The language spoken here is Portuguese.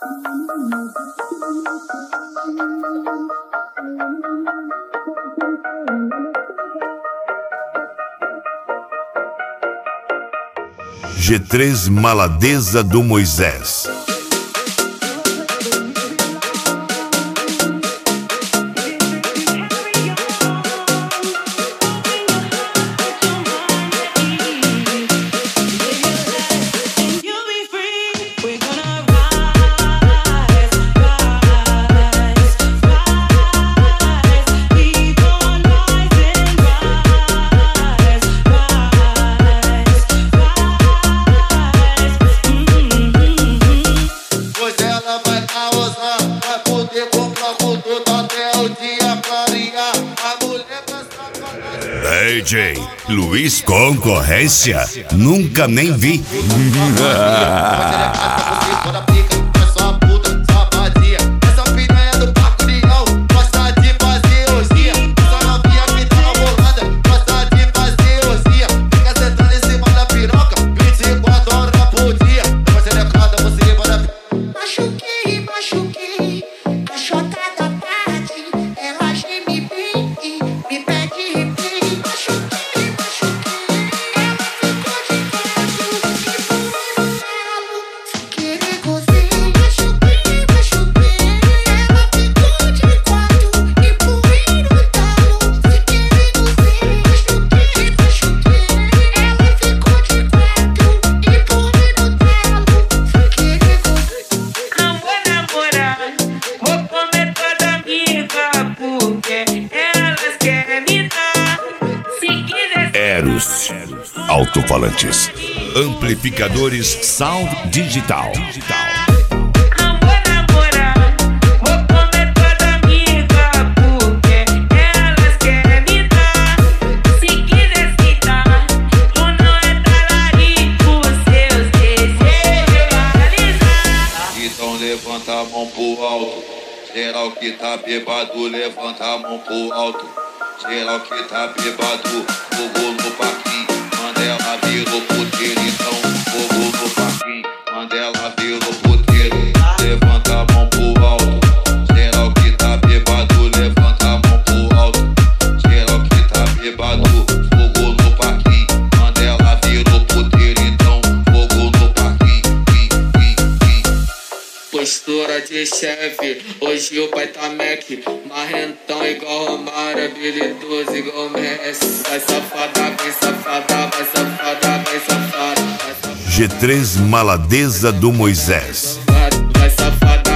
G3 Maladeza do Moisés. DJ Luiz Concorrência, nunca nem vi. Eros Alto-falantes, amplificadores Sound Digital. Então levanta a mão pro alto. Geral que tá bêbado, levanta a mão pro alto. Geral que tá bêbado, fogo no parquinho. Mandela virou puteiro, então fogo no parquinho. Mandela virou puteiro, levanta a mão pro alto. Geral que tá bêbado, levanta a mão pro alto. Geral que tá bêbado, fogo no parquinho. Mandela virou puteiro, então fogo no parquinho. Postura de chefe, hoje o pai tá Mac. Marrentão igual Romário, habilidoso igual Messi. Vai safada, vem safada, vai safada, vem safada. G3 Maladeza do Moisés. Vai safada.